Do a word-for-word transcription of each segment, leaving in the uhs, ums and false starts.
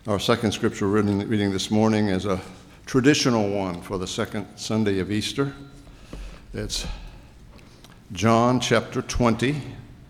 Our second scripture reading, reading this morning is a traditional one for the second Sunday of Easter. It's John chapter twenty,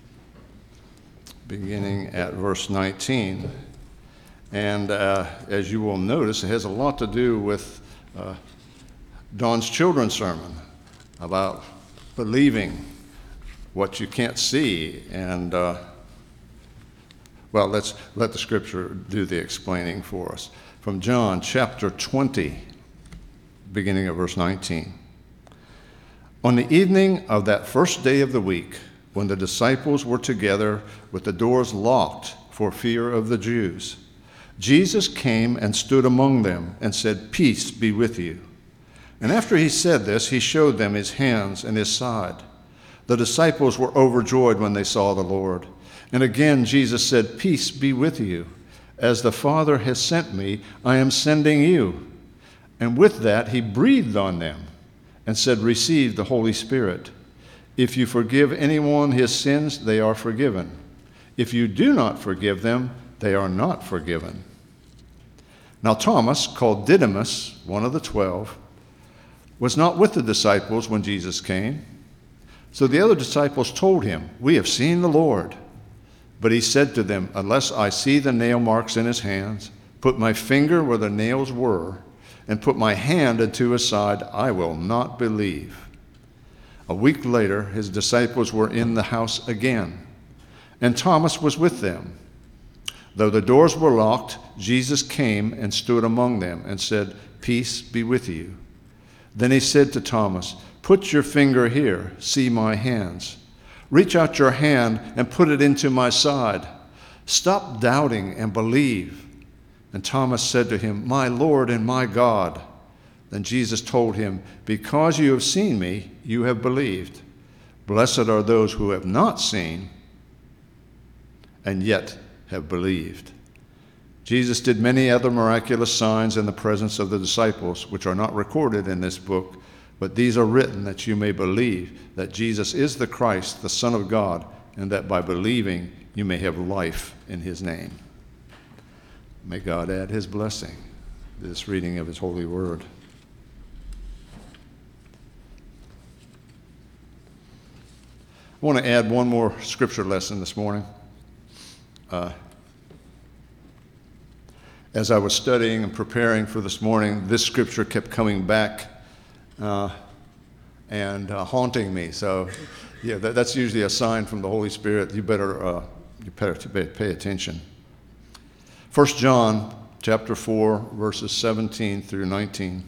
beginning at verse nineteen. And uh, as you will notice, it has a lot to do with uh, Don's children's sermon about believing what you can't see. And, uh, well, let's let the scripture do the explaining for us. From John chapter twenty, beginning at verse nineteen. On the evening of that first day of the week, when the disciples were together with the doors locked for fear of the Jews, Jesus came and stood among them and said, "Peace be with you." And after he said this, he showed them his hands and his side. The disciples were overjoyed when they saw the Lord. And again Jesus said, "Peace be with you. As the Father has sent me, I am sending you." And with that he breathed on them and said, "Receive the Holy Spirit. If you forgive anyone his sins, they are forgiven. If you do not forgive them, they are not forgiven." Now Thomas, called Didymus, one of the twelve, was not with the disciples when Jesus came. So the other disciples told him, "We have seen the Lord." But he said to them, "Unless I see the nail marks in his hands, put my finger where the nails were, and put my hand into his side, I will not believe." A week later, his disciples were in the house again, and Thomas was with them. Though the doors were locked, Jesus came and stood among them and said, "Peace be with you." Then he said to Thomas, "Put your finger here, see my hands. Reach out your hand and put it into my side. Stop doubting and believe." And Thomas said to him, "My Lord and my God." Then Jesus told him, "Because you have seen me, you have believed. Blessed are those who have not seen and yet have believed." Jesus did many other miraculous signs in the presence of the disciples, which are not recorded in this book, but these are written that you may believe that Jesus is the Christ, the Son of God, and that by believing you may have life in his name. May God add his blessing to this reading of his holy word. I want to add one more scripture lesson this morning. Uh, as I was studying and preparing for this morning, this scripture kept coming back uh, and uh, haunting me. So, yeah, that, that's usually a sign from the Holy Spirit. You better, uh, you better pay attention. First John chapter four, verses seventeen through nineteen.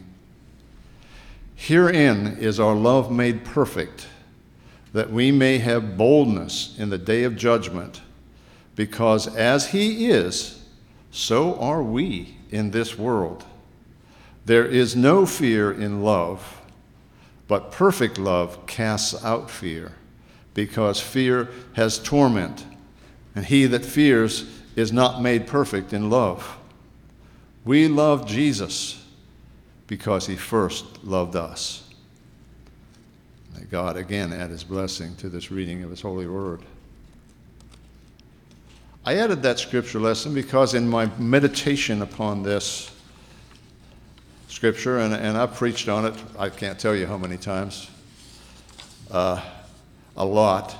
"Herein is our love made perfect, that we may have boldness in the day of judgment, because as he is, so are we in this world. There is no fear in love, but perfect love casts out fear, because fear has torment, and he that fears is not made perfect in love. We love Jesus because he first loved us." May God again add his blessing to this reading of his holy word. I added that scripture lesson because in my meditation upon this scripture, and, and I've preached on it, I can't tell you how many times, uh, a lot.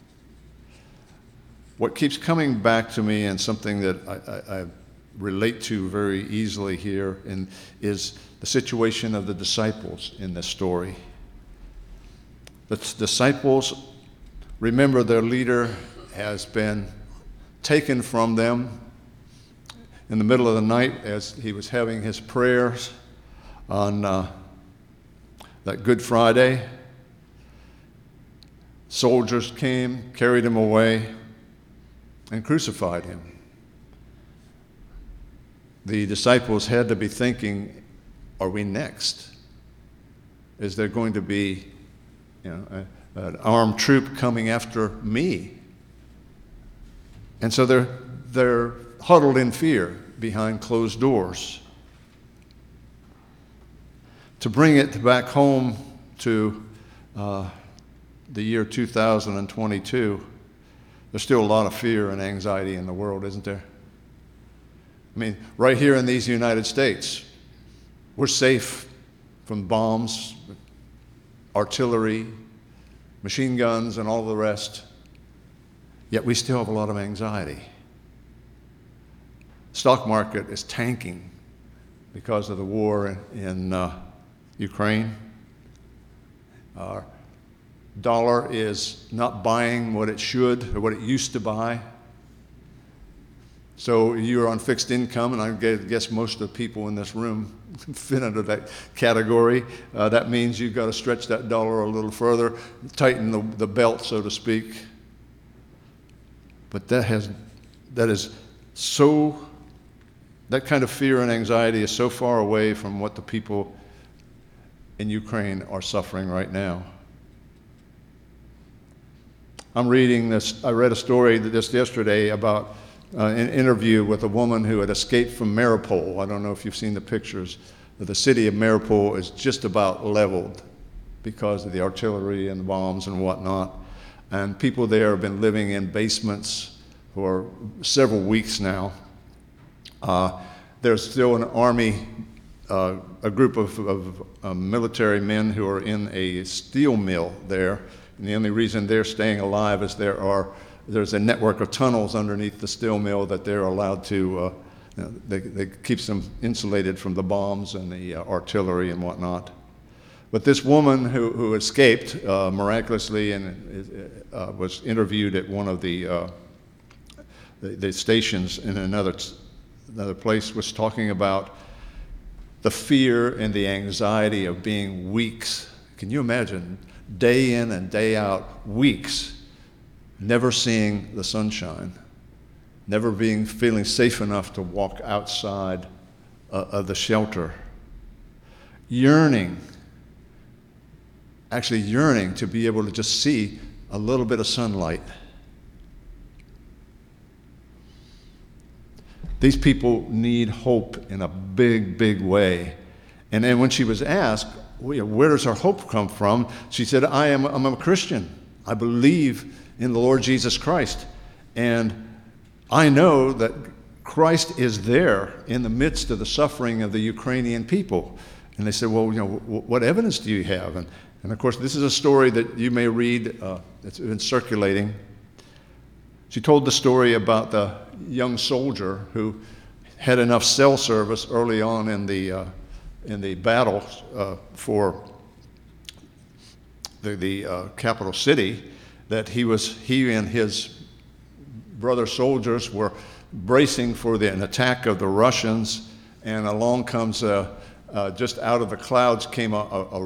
What keeps coming back to me, and something that I, I, I relate to very easily here, and is the situation of the disciples in this story. The disciples, remember, their leader has been taken from them in the middle of the night as he was having his prayers on uh, that Good Friday. Soldiers came, carried him away, and crucified him. The disciples had to be thinking, are we next? Is there going to be, you know, a, an armed troop coming after me? And so they're, they're huddled in fear behind closed doors. To bring it back home to uh, the year two thousand twenty-two, there's still a lot of fear and anxiety in the world, isn't there? I mean, right here in these United States, we're safe from bombs, artillery, machine guns, and all the rest. Yet we still have a lot of anxiety. Stock market is tanking because of the war in, in uh, Ukraine. Our dollar is not buying what it should or what it used to buy. So you're on fixed income, and I guess most of the people in this room fit under that category. Uh, that means you've got to stretch that dollar a little further, tighten the, the belt, so to speak. But that has, that is so, that kind of fear and anxiety is so far away from what the people in Ukraine are suffering right now. I'm reading this, I read a story just yesterday about uh, an interview with a woman who had escaped from Mariupol. I don't know if you've seen the pictures. The city of Mariupol is just about leveled because of the artillery and the bombs and whatnot. And people there have been living in basements for several weeks now. Uh, there's still an army, uh, a group of, of uh, military men who are in a steel mill there. And the only reason they're staying alive is there are, there's a network of tunnels underneath the steel mill that they're allowed to, uh, you know, they, they keeps them insulated from the bombs and the uh, artillery and whatnot. But this woman who, who escaped uh, miraculously and uh, was interviewed at one of the, uh, the, the stations in another, another place was talking about the fear and the anxiety of being weeks. Can you imagine? Day in and day out, weeks, never seeing the sunshine, never being feeling safe enough to walk outside uh, of the shelter, yearning, actually yearning to be able to just see a little bit of sunlight. These people need hope in a big, big way. And then when she was asked, where does our hope come from? She said, I am I'm a Christian. I believe in the Lord Jesus Christ. And I know that Christ is there in the midst of the suffering of the Ukrainian people. And they said, well, you know, what evidence do you have? And, and of course, this is a story that you may read. Uh, it's been circulating. She told the story about the young soldier who had enough cell service early on in the uh, in the battle uh, for the, the uh, capital city, that he was he and his brother soldiers were bracing for the, an attack of the Russians, and along comes uh, uh, just out of the clouds came a, a, a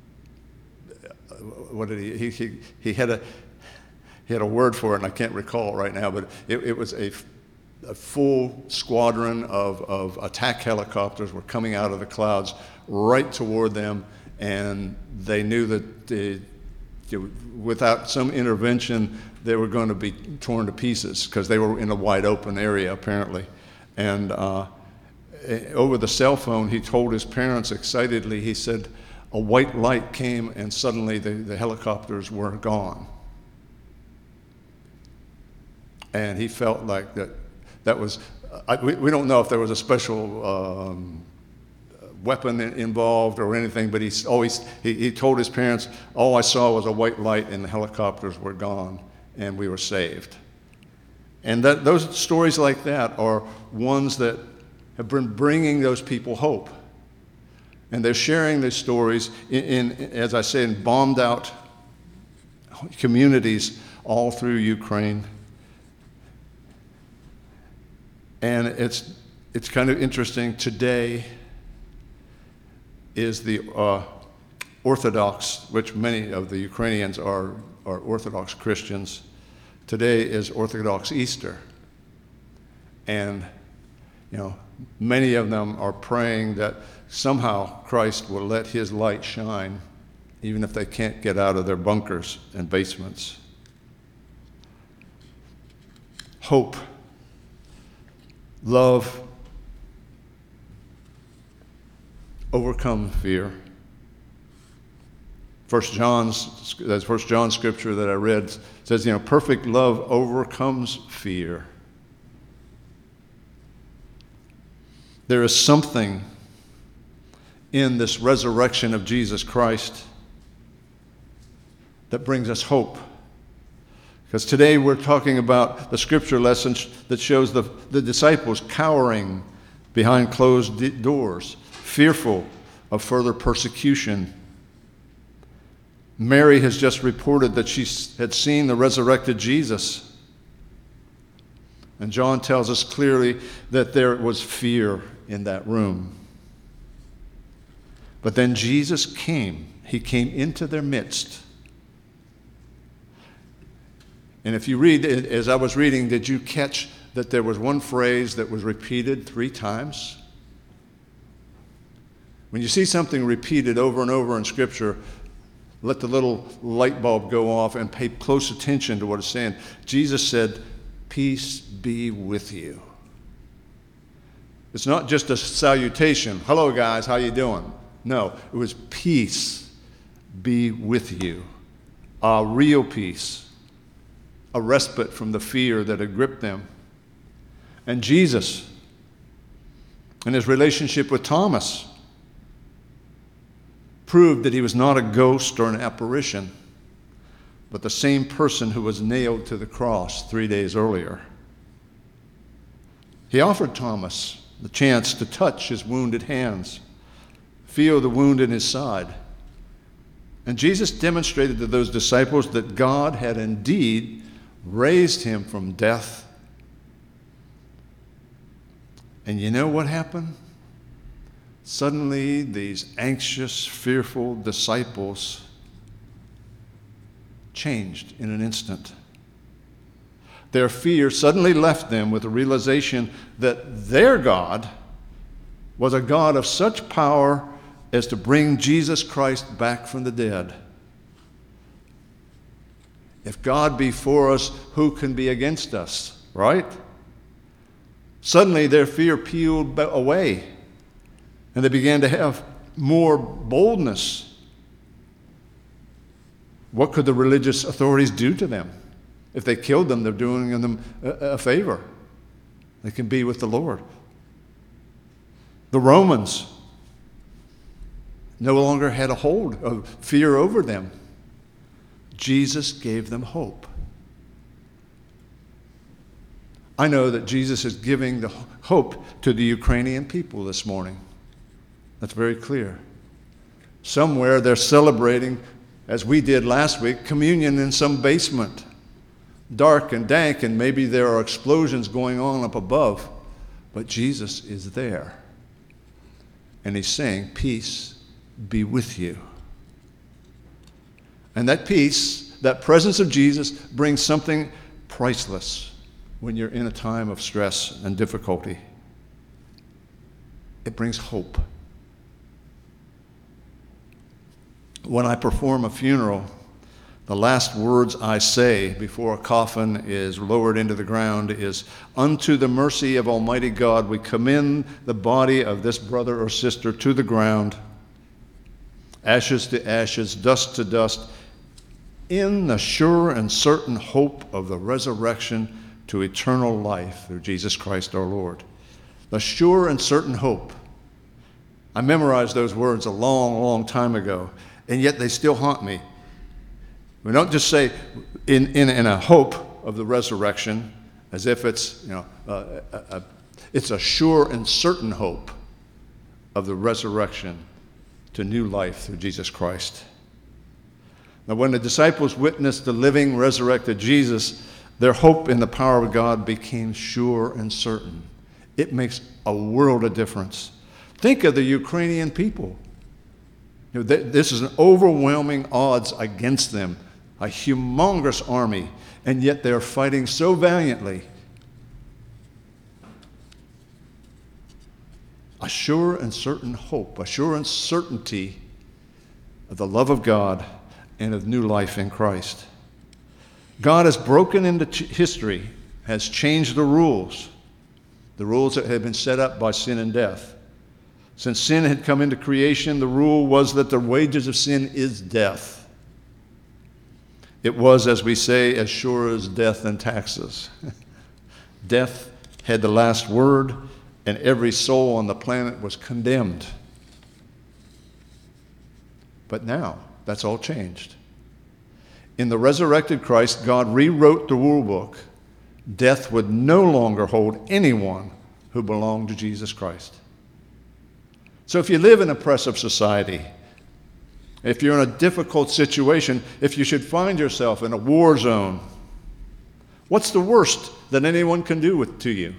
what did he, he he he had a he had a word for it, and I can't recall it right now, but it, it was a A full squadron of, of attack helicopters were coming out of the clouds right toward them, and they knew that they, without some intervention, they were going to be torn to pieces because they were in a wide open area, apparently. And uh, over the cell phone, he told his parents excitedly, he said, a white light came and suddenly the, the helicopters were gone. And he felt like that That was, I, we, we don't know if there was a special um, weapon in, involved or anything, but he's always, he, he told his parents, all I saw was a white light and the helicopters were gone and we were saved. And that, those stories like that are ones that have been bringing those people hope. And they're sharing these stories in, in as I say, in bombed out communities all through Ukraine. And it's, it's kind of interesting. Today is the uh, Orthodox, which many of the Ukrainians are, are Orthodox Christians. Today is Orthodox Easter. And, you know, many of them are praying that somehow Christ will let his light shine, even if they can't get out of their bunkers and basements. Hope. Love, overcome fear. First John's, that's First John scripture that I read says, you know, perfect love overcomes fear. There is something in this resurrection of Jesus Christ that brings us hope. Because today we're talking about the scripture lesson that shows the, the disciples cowering behind closed doors, fearful of further persecution. Mary has just reported that she had seen the resurrected Jesus. And John tells us clearly that there was fear in that room. But then Jesus came. He came into their midst. And if you read, as I was reading, did you catch that there was one phrase that was repeated three times? When you see something repeated over and over in Scripture, let the little light bulb go off and pay close attention to what it's saying. Jesus said, "Peace be with you." It's not just a salutation. "Hello, guys, how you doing?" No, it was peace be with you. A real peace. A respite from the fear that had gripped them. And Jesus, in his relationship with Thomas, proved that he was not a ghost or an apparition, but the same person who was nailed to the cross three days earlier. He offered Thomas the chance to touch his wounded hands, feel the wound in his side. And Jesus demonstrated to those disciples that God had indeed raised him from death. And you know what happened? Suddenly, these anxious, fearful disciples changed in an instant. Their fear suddenly left them with the realization that their God was a God of such power as to bring Jesus Christ back from the dead. If God be for us, who can be against us, right? Suddenly their fear peeled away, and they began to have more boldness. What could the religious authorities do to them? If they killed them, they're doing them a favor. They can be with the Lord. The Romans no longer had a hold of fear over them. Jesus gave them hope. I know that Jesus is giving the hope to the Ukrainian people this morning. That's very clear. Somewhere they're celebrating, as we did last week, communion in some basement, dark and dank, and maybe there are explosions going on up above, but Jesus is there. And he's saying, "Peace be with you." And that peace, that presence of Jesus, brings something priceless when you're in a time of stress and difficulty. It brings hope. When I perform a funeral, the last words I say before a coffin is lowered into the ground is, "Unto the mercy of Almighty God, we commend the body of this brother or sister to the ground, ashes to ashes, dust to dust, in the sure and certain hope of the resurrection to eternal life through Jesus Christ our Lord." The sure and certain hope. I memorized those words a long, long time ago, and yet they still haunt me. We don't just say in, in, in a hope of the resurrection as if it's, you know, uh, a, a, it's a sure and certain hope of the resurrection to new life through Jesus Christ. Now, when the disciples witnessed the living, resurrected Jesus, their hope in the power of God became sure and certain. It makes a world of difference. Think of the Ukrainian people. You know, this is an overwhelming odds against them, a humongous army, and yet they're fighting so valiantly. A sure and certain hope, a sure and certainty of the love of God and of new life in Christ. God has broken into history, has changed the rules, the rules that had been set up by sin and death. Since sin had come into creation, the rule was that the wages of sin is death. It was, as we say, as sure as death and taxes. Death had the last word, and every soul on the planet was condemned. But now, that's all changed. In the resurrected Christ, God rewrote the rule book. Death would no longer hold anyone who belonged to Jesus Christ. So if you live in an oppressive society, if you're in a difficult situation, if you should find yourself in a war zone, what's the worst that anyone can do with, to you?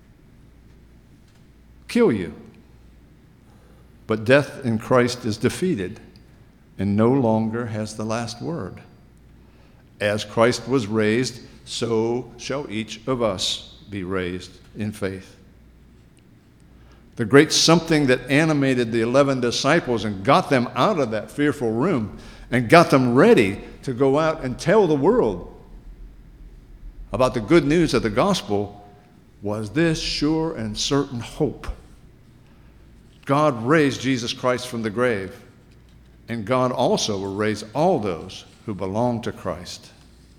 Kill you. But death in Christ is defeated and no longer has the last word. As Christ was raised, so shall each of us be raised in faith. The great something that animated the eleven disciples and got them out of that fearful room and got them ready to go out and tell the world about the good news of the gospel was this sure and certain hope. God raised Jesus Christ from the grave, and God also will raise all those who belong to Christ.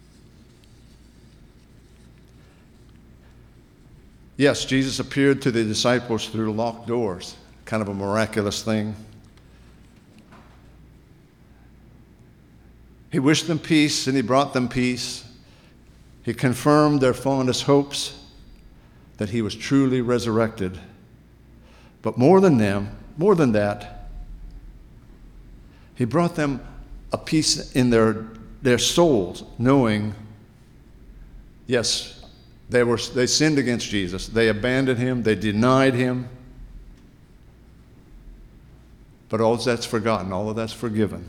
Yes, Jesus appeared to the disciples through locked doors, kind of a miraculous thing. He wished them peace, and he brought them peace. He confirmed their fondest hopes that he was truly resurrected. But more than them, more than that, he brought them a peace in their, their souls, knowing, yes, they were they sinned against Jesus. They abandoned him. They denied him. But all that's forgotten. All of that's forgiven.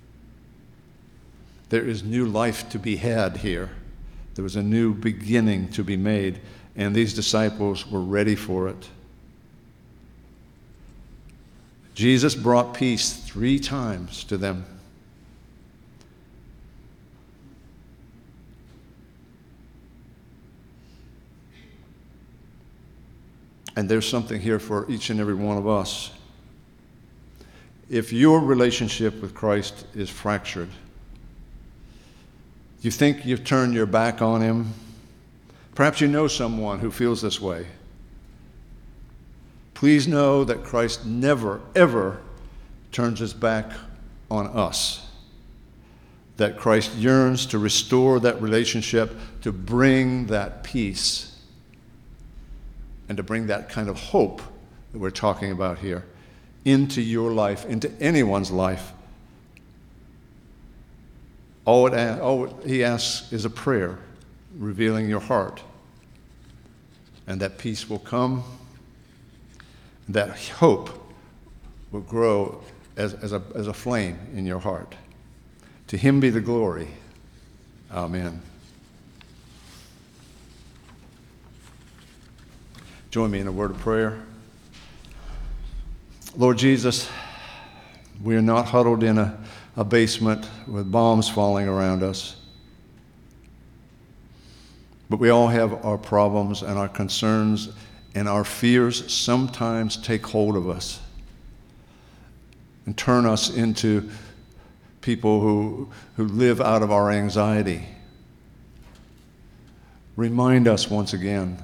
There is new life to be had here. There was a new beginning to be made, and these disciples were ready for it. Jesus brought peace three times to them. And there's something here for each and every one of us. If your relationship with Christ is fractured, you think you've turned your back on him, perhaps you know someone who feels this way. Please know that Christ never, ever turns his back on us. That Christ yearns to restore that relationship, to bring that peace, and to bring that kind of hope that we're talking about here into your life, into anyone's life. All, it, all he asks is a prayer, revealing your heart. And that peace will come. That hope will grow as, as, a, as a flame in your heart. To him be the glory. Amen. Join me in a word of prayer. Lord Jesus, we are not huddled in a, a basement with bombs falling around us. But we all have our problems and our concerns, and our fears sometimes take hold of us and turn us into people who, who live out of our anxiety. Remind us once again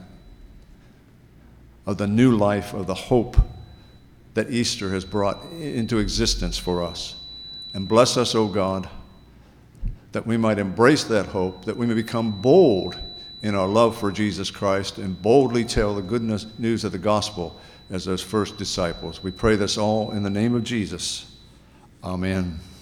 of the new life, of the hope that Easter has brought into existence for us. And bless us, O God, that we might embrace that hope, that we may become bold in our love for Jesus Christ and boldly tell the good news of the gospel as those first disciples. We pray this all in the name of Jesus. Amen.